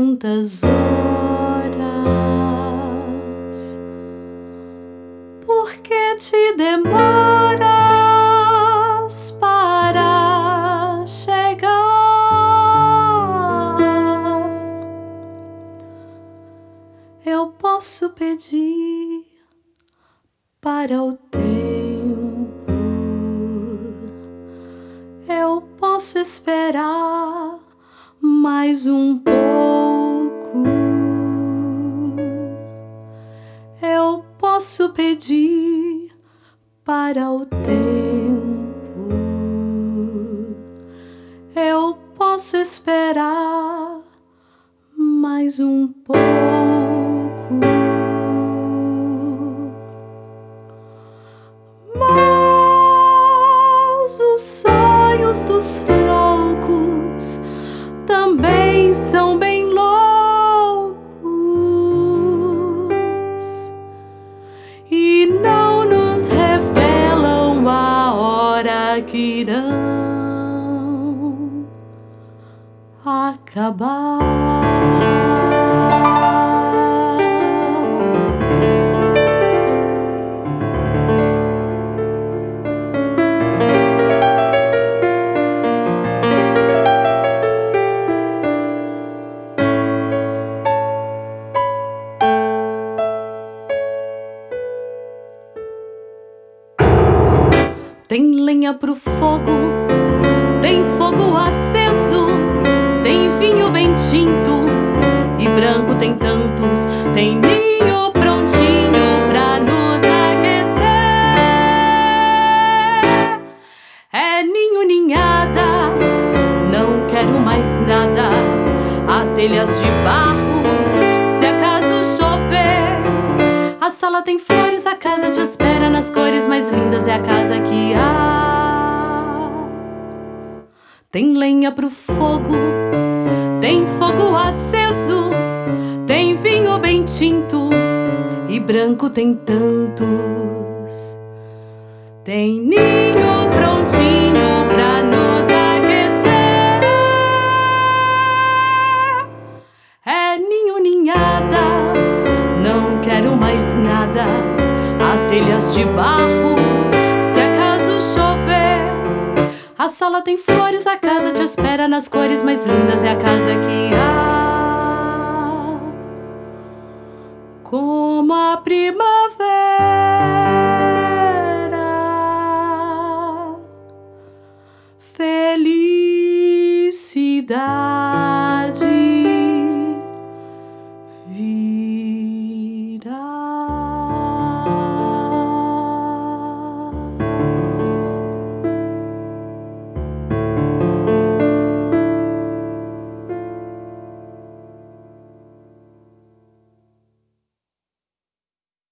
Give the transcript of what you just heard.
tantas horas? Por que te demoras para chegar? Eu posso pedir para o tempo, eu posso esperar mais um pouco, eu posso pedir para o tempo, eu posso esperar mais um pouco. Mas os sonhos dos loucos também são bem loucos e não nos revelam a hora que irão acabar. Tem lenha pro fogo, tem fogo aceso, tem vinho bem tinto e branco tem tantos, tem ninho prontinho pra nos aquecer. É ninho, ninhada, não quero mais nada. Há telhas de barro, se acaso chover. A sala tem flores, a casa te espera nas cores mais lindas, é a casa que há. Tem lenha pro fogo, tem fogo aceso, tem vinho bem tinto e branco tem tantos, tem ninho prontinho pra nos aquecer. É ninho, ninhada, não quero mais nada. Há telhas de barro, se acaso chover. A sala tem flores, a casa te espera nas cores mais lindas, é a casa que há. Como a primavera, felicidade.